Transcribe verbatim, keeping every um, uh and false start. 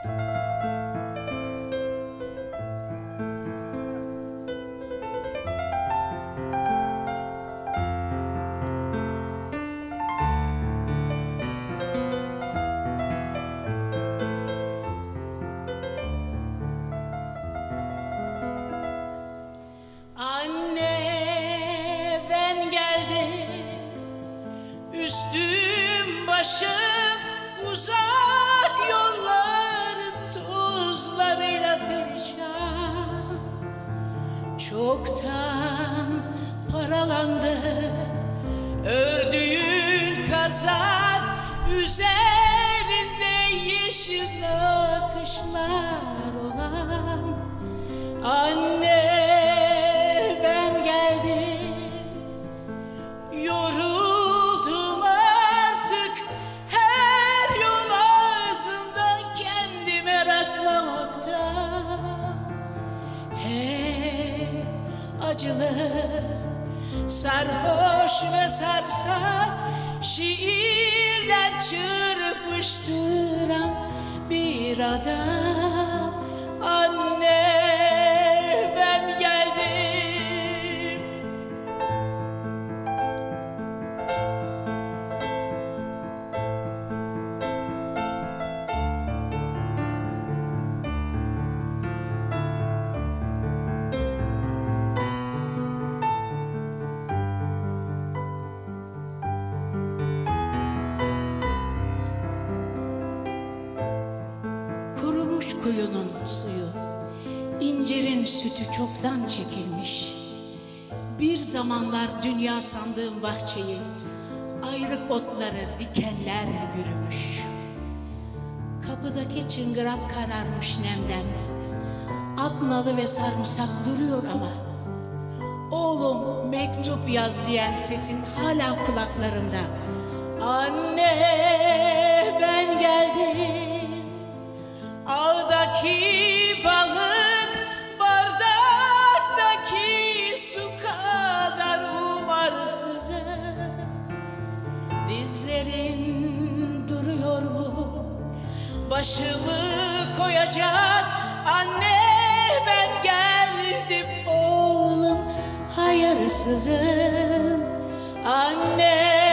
Üstüm başım uzak yolların tozlarıyla perişan. Çoktan paralandı ördüğün kazak, üzerinde yeşil nakışlar olan. Anne, ben geldim, yoruldum artık her yol ağzında kendime rastlamaktan. Hep acılı, sarhoş ve sarsak şiirler çırpıştıran bir adam. Anne, ben geldim. Kurumuş kuyunun suyu, incirin sütü çoktan çekilmiş. Bir zamanlar dünya sandığım bahçeyi ayrık otları, dikenler bürümüş. Kapıdaki çıngırak kararmış nemden, at nalı ve sarımsak duruyor ama oğlum mektup yaz diyen sesin hala kulaklarımda. Anne, ben geldim. Ağdaki balık bardaktaki su kadar umarsızım. Dizlerin duruyor mu? Başımı koyacak. Anne, ben geldim oğlum hayırsızım. Anne,